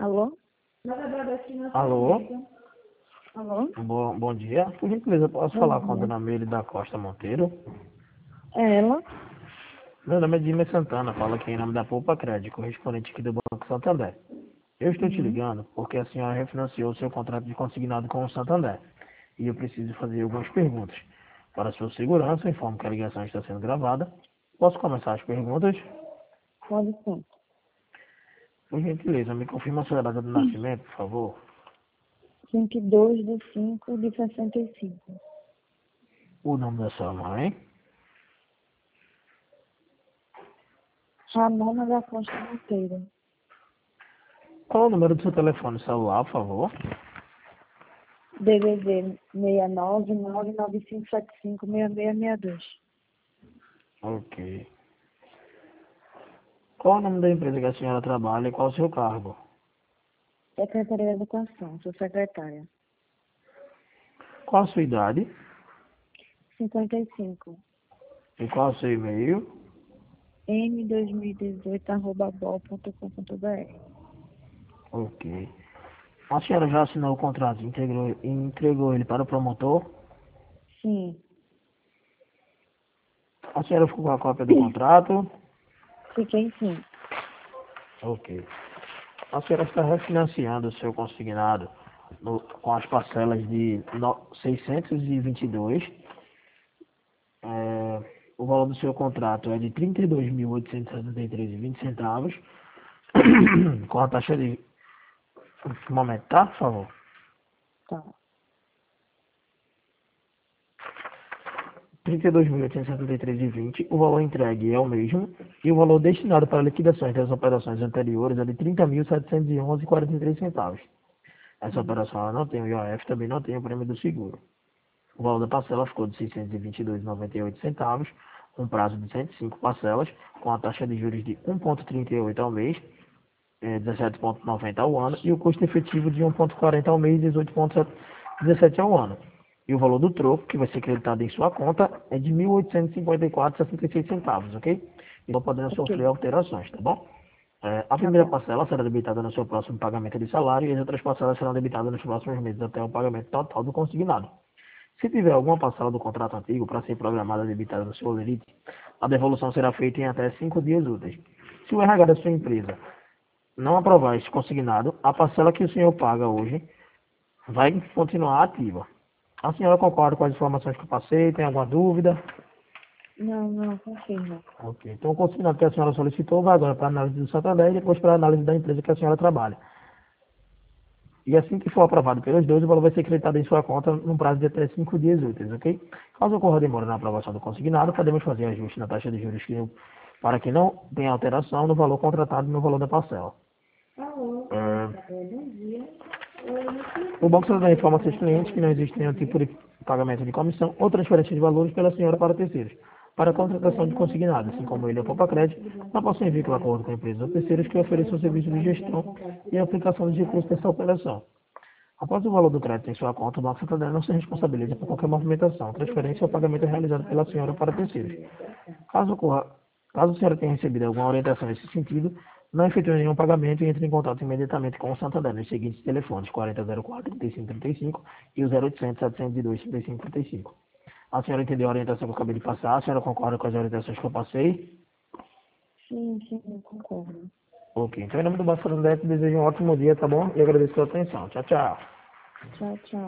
Alô? Alô, Alô? bom dia. Por gentileza, posso Bom falar com a dia. dona Meire da Costa Monteiro? É ela? Meu nome é Dimas Santana, falo aqui em nome da Poupa Crédito, correspondente aqui do Banco Santander. Eu estou te Uhum. ligando porque a senhora refinanciou seu contrato de consignado com o Santander e eu preciso fazer algumas perguntas. Para sua segurança, informo que a ligação está sendo gravada. Posso começar as perguntas? Pode sim. Por gentileza, me confirma a sua data de nascimento, por favor. 22/5/65. O nome da sua mãe. Ramona da Costa Monteiro. Qual é o número do seu telefone celular, por favor? DDD 69995756662. Ok. Qual é o nome da empresa que a senhora trabalha e qual o seu cargo? Secretaria de Educação, sou secretária. Qual a sua idade 55. e qual o seu e-mail? m2018@bol.com.br. Ok. A senhora já assinou o contrato e entregou ele para o promotor? Sim. A senhora ficou com a cópia do contrato? Fiquei sim. Ok. A senhora está refinanciando o seu consignado com as parcelas de 622. O valor do seu contrato é de 32.873,20 centavos. Com a taxa de... Um momento, tá? Por favor. Tá. 32.873,20, o valor entregue é o mesmo, e o valor destinado para liquidações das operações anteriores é de 30.711,43 centavos. Essa Uhum. operação ela não tem o IOF, também não tem o prêmio do seguro. O valor da parcela ficou de 622,98 centavos, com prazo de 105 parcelas, com a taxa de juros de 1,38 ao mês, 17,90 ao ano, e o custo efetivo de 1,40 ao mês, 18,17 ao ano. E o valor do troco, que vai ser creditado em sua conta, é de 1.854,66 centavos, ok? E não podendo Ok. sofrer alterações, tá bom? A Tá primeira bom. parcela será debitada no seu próximo pagamento de salário e as outras parcelas serão debitadas nos próximos meses até o pagamento total do consignado. Se tiver alguma parcela do contrato antigo para ser programada debitada no seu holerite, a devolução será feita em até 5 dias úteis. Se o RH da sua empresa não aprovar este consignado, a parcela que o senhor paga hoje vai continuar ativa. A senhora concorda com as informações que eu passei? Tem alguma dúvida? Não, confirma. Ok. Então, o consignado que a senhora solicitou vai agora para a análise do Santander e depois para a análise da empresa que a senhora trabalha. E assim que for aprovado pelos dois, o valor vai ser creditado em sua conta num prazo de até 5 dias úteis, ok? Caso ocorra demora na aprovação do consignado, podemos fazer ajuste na taxa de juros para que não tenha alteração no valor contratado e no valor da parcela. É, O Banco Santander informa a seus clientes que não existe nenhum tipo de pagamento de comissão ou transferência de valores pela senhora para terceiros, para a contratação de consignado, assim como ele e a Poupa Crédito, não possam em vínculo acordo com empresas ou terceiros que ofereçam serviços de gestão e aplicação dos recursos dessa operação. Após o valor do crédito em sua conta, o Banco Santander não se responsabiliza por qualquer movimentação, transferência ou pagamento realizado pela senhora para terceiros. Caso ocorra, caso a senhora tenha recebido alguma orientação nesse sentido, não efetue nenhum pagamento e entre em contato imediatamente com o Santander nos seguintes telefones 4004-3535 e o 0800-702-3535. A senhora entendeu a orientação que eu acabei de passar? A senhora concorda com as orientações que eu passei? Sim, concordo. Ok, então em nome do Banco Santander, desejo um ótimo dia, tá bom? E agradeço pela atenção. Tchau, tchau. Tchau.